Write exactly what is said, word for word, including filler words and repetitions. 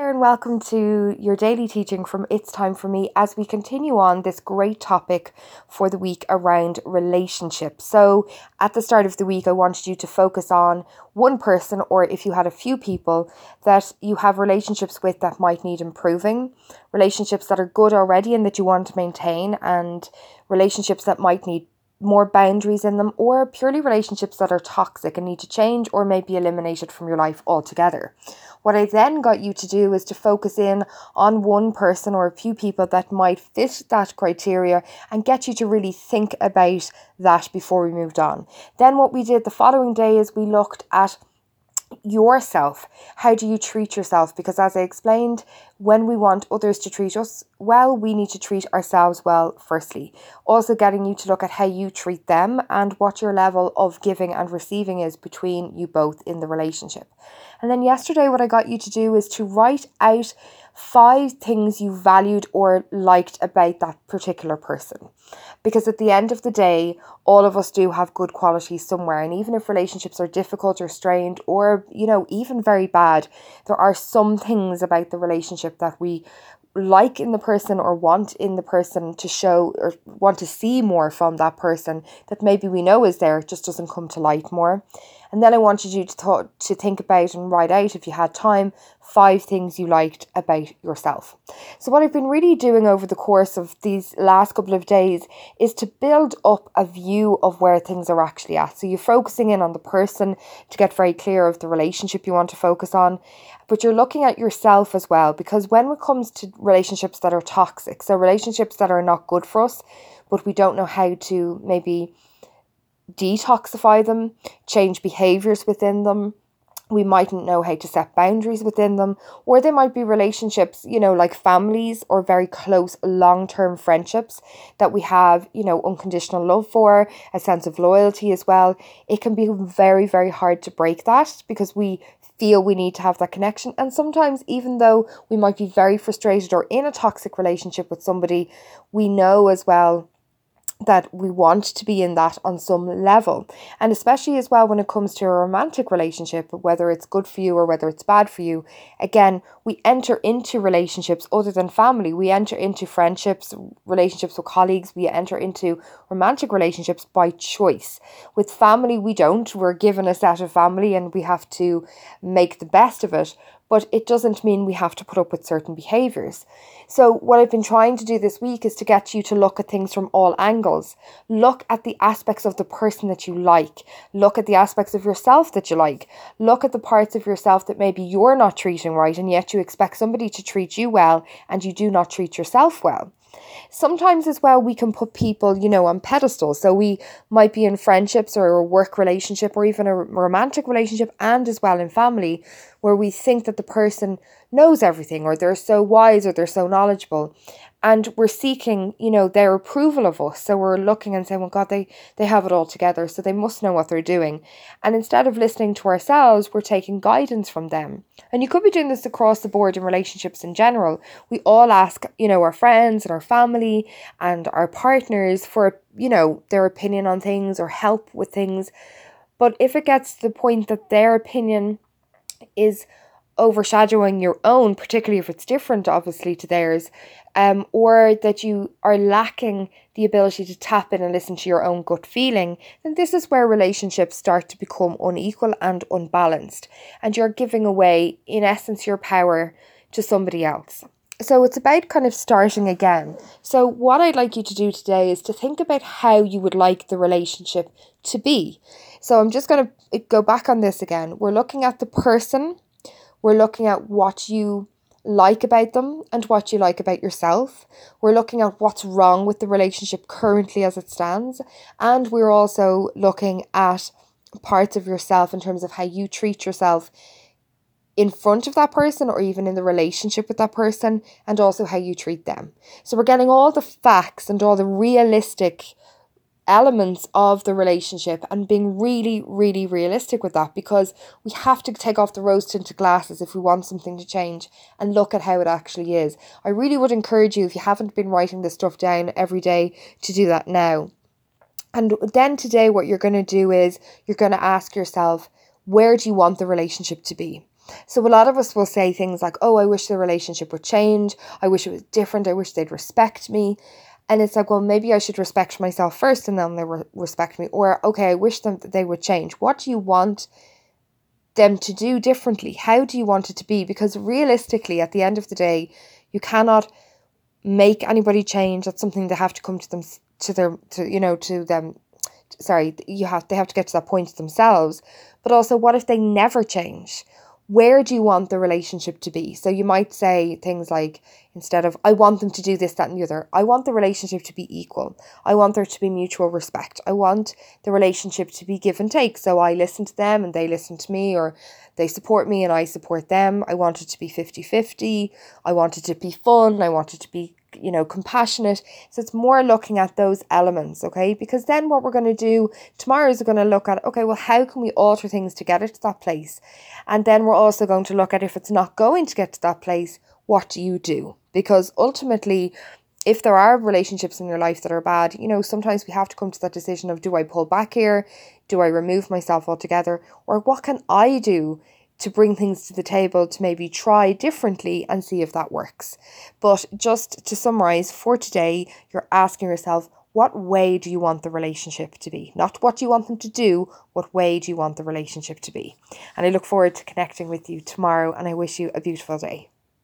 there, and welcome to your daily teaching from It's Time For Me as we continue on this great topic for the week around relationships. So at the start of the week, I wanted you to focus on one person, or if you had a few people that you have relationships with that might need improving, relationships that are good already and that you want to maintain, and relationships that might need more boundaries in them, or purely relationships that are toxic and need to change or maybe eliminated from your life altogether. What I then got you to do is to focus in on one person or a few people that might fit that criteria and get you to really think about that before we moved on. Then what we did the following day is we looked at yourself. How do you treat yourself? Because as I explained, when we want others to treat us well, we need to treat ourselves well firstly. Also getting you to look at how you treat them and what your level of giving and receiving is between you both in the relationship. And then yesterday what I got you to do is to write out five things you valued or liked about that particular person. Because at the end of the day, all of us do have good qualities somewhere. And even if relationships are difficult or strained or, you know, even very bad, there are some things about the relationship that we like in the person or want in the person to show or want to see more from that person that maybe we know is there, it just doesn't come to light more. And then I wanted you to thought, to think about and write out, if you had time, five things you liked about yourself. So what I've been really doing over the course of these last couple of days is to build up a view of where things are actually at. So you're focusing in on the person to get very clear of the relationship you want to focus on, but you're looking at yourself as well, because when it comes to relationships that are toxic, so relationships that are not good for us, but we don't know how to maybe detoxify them, change behaviors within them. We mightn't know how to set boundaries within them, or they might be relationships, you know, like families or very close long-term friendships that we have, you know, unconditional love for, a sense of loyalty as well. It can be very, very hard to break that because we feel we need to have that connection. And sometimes even though we might be very frustrated or in a toxic relationship with somebody, we know as well that we want to be in that on some level. And especially as well when it comes to a romantic relationship, whether it's good for you or whether it's bad for you, again, we enter into relationships other than family. We enter into friendships, relationships with colleagues, we enter into romantic relationships by choice. With family, we don't. We're given a set of family and we have to make the best of it. But it doesn't mean we have to put up with certain behaviours. So what I've been trying to do this week is to get you to look at things from all angles. Look at the aspects of the person that you like. Look at the aspects of yourself that you like. Look at the parts of yourself that maybe you're not treating right, and yet you expect somebody to treat you well and you do not treat yourself well. Sometimes as well, we can put people, you know, on pedestals. So we might be in friendships or a work relationship or even a romantic relationship, and as well in family, where we think that the person knows everything or they're so wise or they're so knowledgeable. And we're seeking, you know, their approval of us. So we're looking and saying, well, God, they, they have it all together, so they must know what they're doing. And instead of listening to ourselves, we're taking guidance from them. And you could be doing this across the board in relationships in general. We all ask, you know, our friends and our family and our partners for, you know, their opinion on things or help with things. But if it gets to the point that their opinion is overshadowing your own, particularly if it's different obviously to theirs, um, or that you are lacking the ability to tap in and listen to your own gut feeling, then this is where relationships start to become unequal and unbalanced, and you're giving away, in essence, your power to somebody else. So it's about kind of starting again. So what I'd like you to do today is to think about how you would like the relationship to be. So I'm just going to go back on this again. We're looking at the person. We're looking at what you like about them and what you like about yourself. We're looking at what's wrong with the relationship currently as it stands. And we're also looking at parts of yourself in terms of how you treat yourself in front of that person or even in the relationship with that person, and also how you treat them. So we're getting all the facts and all the realistic elements of the relationship and being really, really realistic with that, because we have to take off the rose tinted glasses if we want something to change and look at how it actually is. I really would encourage you, if you haven't been writing this stuff down every day, to do that now. And then today what you're going to do is you're going to ask yourself, where do you want the relationship to be? So a lot of us will say things like, oh, I wish the relationship would change. I wish it was different. I wish they'd respect me. And it's like, well, maybe I should respect myself first and then they re- respect me. Or, okay, I wish them that they would change. What do you want them to do differently? How do you want it to be? Because realistically, at the end of the day, you cannot make anybody change. That's something they have to come to them, to their, to, you know, to them. Sorry, you have, they have to get to that point themselves. But also, what if they never change? Where do you want the relationship to be? So you might say things like, instead of, I want them to do this, that, and the other, I want the relationship to be equal. I want there to be mutual respect. I want the relationship to be give and take. So I listen to them and they listen to me, or they support me and I support them. I want it to be fifty-fifty. I want it to be fun. I want it to be, you know, compassionate. So it's more looking at those elements, okay? Because then what we're going to do tomorrow is we're going to look at, okay, well, how can we alter things to get it to that place? And then we're also going to look at, if it's not going to get to that place, what do you do? Because ultimately, if there are relationships in your life that are bad, you know, sometimes we have to come to that decision of, do I pull back here? Do I remove myself altogether? Or what can I do to bring things to the table to maybe try differently and see if that works? But just to summarize for today, you're asking yourself, what way do you want the relationship to be? Not what you want them to do, what way do you want the relationship to be? And I look forward to connecting with you tomorrow, and I wish you a beautiful day.